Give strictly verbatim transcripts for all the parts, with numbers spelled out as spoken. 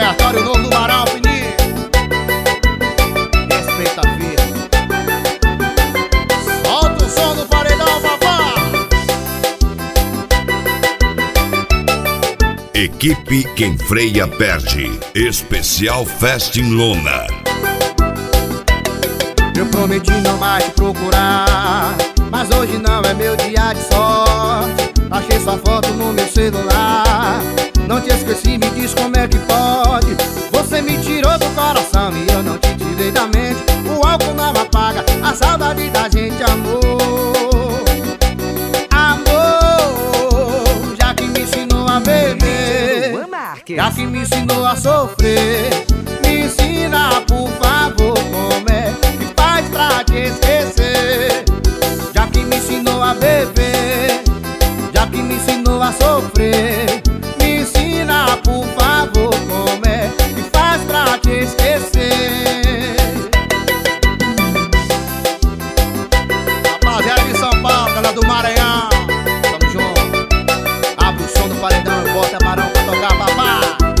aleatório novo do Barão, Fininho. Respeita a vida. Solta o som do paredão, papá. Equipe Quem Freia Perde. Especial Festa em Lona. Eu prometi não mais te procurar, mas hoje não é meu dia de sorte. Achei sua foto no meu celular. Não te esqueci, me diz como é que pode. Você me tirou do coração e eu não te tirei da mente. O álcool não apaga a saudade da gente, amor. Amor, já que me ensinou a beber, já que me ensinou a sofrer, me ensina, por favor, como é que faz pra te esquecer. Já que me ensinou a beber, já que me ensinou a sofrer, me ensina, por favor, como é que faz pra te esquecer. Rapaziada de São Paulo, galera do Maranhão, tamo junto. Abre o som do paredão e bota Barão pra tocar, papá.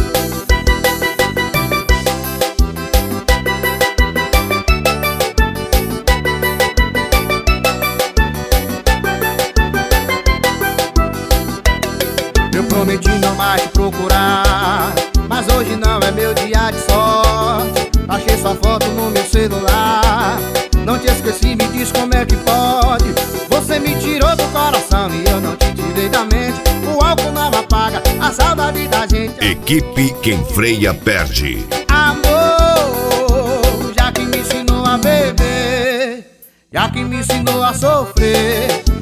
Eu prometi não mais te procurar, mas hoje não é meu dia de sorte. Achei sua foto no meu celular. Não te esqueci, me diz como é que pode. Você me tirou do coração e eu não te tirei da mente. O álcool não apaga a saudade da gente. Equipe Quem Freia Perde. Amor, já que me ensinou a beber, já que me ensinou a sofrer,